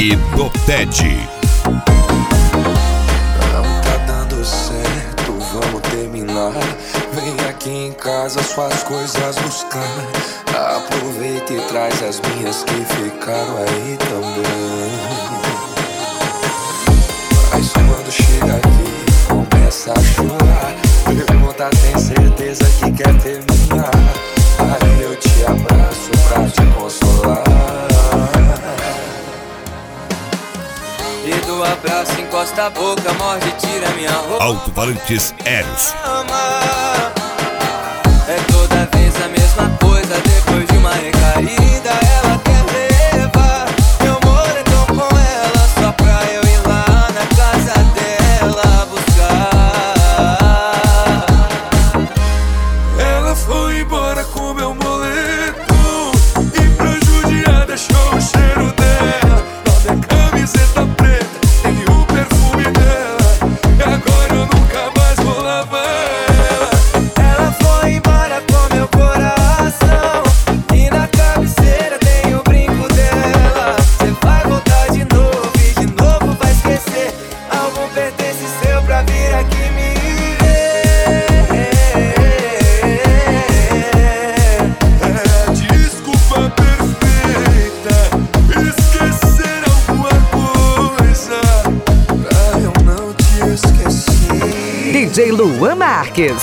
do TED. Não tá dando certo, vamos terminar. Vem aqui em casa suas coisas buscar. Aproveita e traz as minhas que ficaram aí também. Mas quando chega aqui, começa a chorar. Pergunta, tem certeza que quer terminar? Aí eu te abraço pra te consolar. E do abraço encosta a boca, morde, tira minha roupa. Alto-falantes Eros. É toda vez a mesma coisa, depois de uma recaída ela quer levar. Eu moro então com ela, só pra eu ir lá na casa dela buscar. Ela foi embora com meu moletom e pra judiar deixou o cheiro dela na minha camiseta preta, tem o perfume dela. E agora eu nunca mais vou lavar ela. Ela foi embora com meu coração e na cabeceira tem o brinco dela. Você vai voltar de novo e de novo vai esquecer. Algum pertence seu pra vir aqui me Desculpa perfeita, esquecer alguma coisa pra eu não te esquecer. DJ Luan Marques.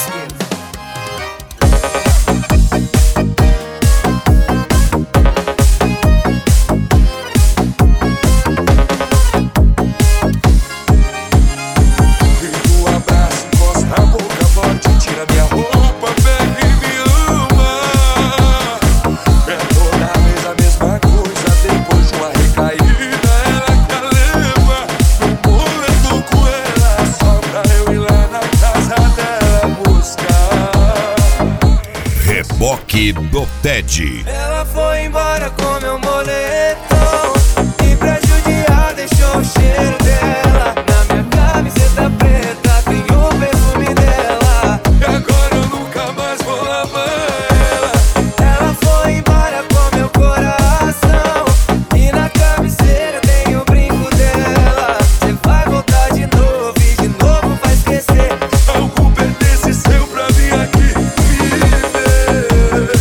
E do abraço encosta a boca, morde, tira minha roupa, pega e me ama. É toda vez a mesma coisa, depois de uma recaída ela quer levar. Eu molesto com ela, só pra eu ir lá na casa dela buscar. Reboque do TED. Ela foi embora com meu moletom e pra judiar deixou o cheiro dela na minha camiseta preta, tem o perfume dela. E agora eu nunca mais vou lavar ela. Ela foi embora com meu coração e na cabeceira tem o brinco dela. Você vai voltar de novo e de novo vai esquecer. Algum pertence seu pra vir aqui me ver.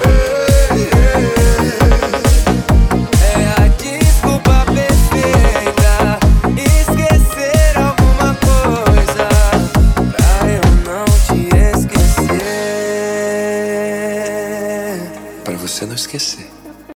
É a desculpa perfeita, esquecer alguma coisa pra eu não te esquecer. Pra você não esquecer.